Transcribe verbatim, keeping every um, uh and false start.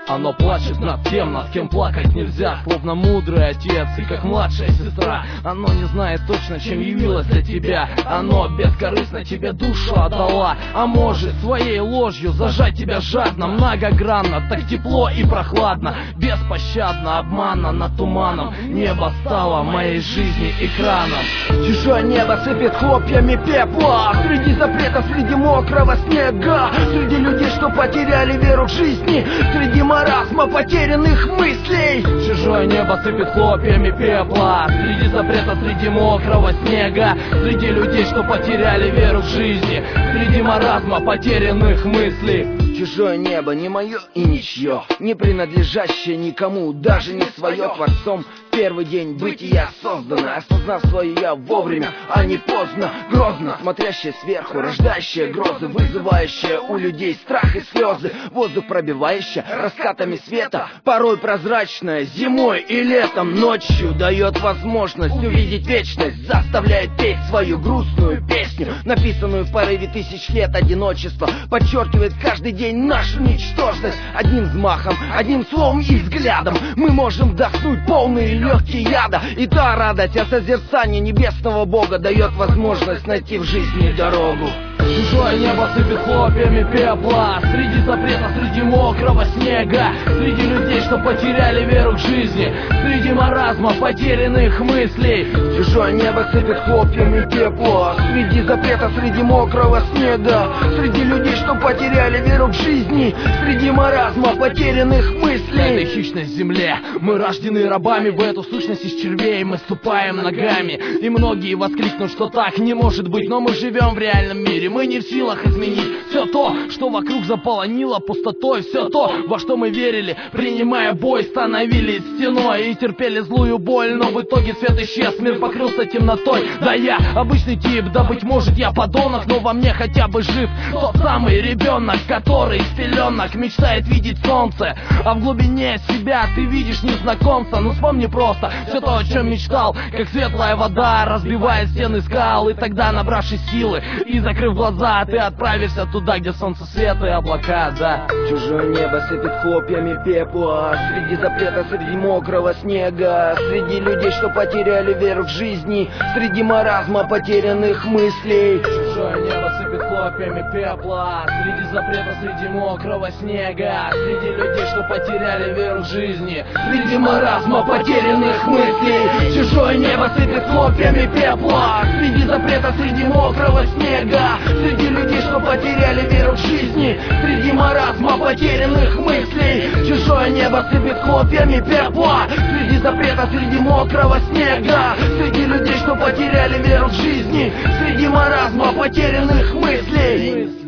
Оно плачет над тем, над кем плакать нельзя, словно мудрый отец и как младшая сестра. Оно не знает точно, чем явилось для тебя. Оно бескорыстно тебе душу отдала, а может своей ложью зажать тебя жадно, многогранно, так тепло и прохладно, беспощадно, обманно над туманом. Небо стало моей жизни экраном. Чужое небо сыпет хлопьями пепла, среди запретов, среди мокрого снега, среди людей, что потеряли веру в жизни, среди маразма потерянных мыслей. Чужое небо сыпет хлопьями пепла, среди запретов, среди мокрого снега, среди людей, что потеряли веру в жизни, среди маразма потерянных мыслей. Чужое небо не мое и ничье, не принадлежащее никому, даже не свое Творцом. Первый день бытия создано, осознав свое я вовремя, а не поздно. Грозно, смотрящее сверху, рождающее грозы, вызывающее у людей страх и слезы. Воздух пробивающее раскатами света, порой прозрачное, зимой и летом. Ночью дает возможность увидеть вечность, заставляет петь свою грустную песню, написанную в порыве тысяч лет одиночества. Подчеркивает каждый день нашу ничтожность. Одним взмахом, одним словом и взглядом мы можем вдохнуть полные легкие яда. И та радость от созерцания небесного Бога дает возможность найти в жизни дорогу. Чужое небо сыпет хлопьями пепла, среди запрета, среди мокрого снега, среди людей, что потеряли веру к жизни, среди маразма потерянных мыслей. Чужое небо сыпет хлопьями пепла, среди запрета, среди мокрого снега, среди людей, что потеряли веру к жизни, среди маразма потерянных мыслей. На этой хищной земле мы рождены рабами, в эту сущность из червей мы ступаем ногами. И многие воскликнут, что так не может быть, но мы живем в реальном мире. Мы не в силах изменить все то, что вокруг заполонило пустотой. Все то, во что мы верили, принимая бой, становились стеной и терпели злую боль. Но в итоге свет исчез, мир покрылся темнотой. Да я обычный тип, да быть может я подонок, но во мне хотя бы жив тот самый ребенок, который из пеленок мечтает видеть солнце, а в глубине себя ты видишь незнакомца. Ну вспомни просто все то, о чем мечтал, как светлая вода разбивает стены скал. И тогда, набравшись силы и закрыв глаза, ты отправишься туда, где солнце, свет и облака, да. Чужое небо сыпет хлопьями пепла, среди запрета, среди мокрого снега, среди людей, что потеряли веру в жизни, среди маразма потерянных мыслей. Чужое небо сыпет хлопьями пепла, среди запрета, среди мокрого снега, среди людей, что потеряли веру в жизни, среди маразма потерянных мыслей. Чужое небо сыпет хлопьями пепла, среди запрета, среди мокрого снега, среди людей, что потеряли веру в жизни, среди маразма потерянных мыслей. Чужое небо сыпет хлопьями пепла, среди запрета, среди мокрого снега, среди людей, что потеряли веру в жизни, среди маразма потерянных мыслей.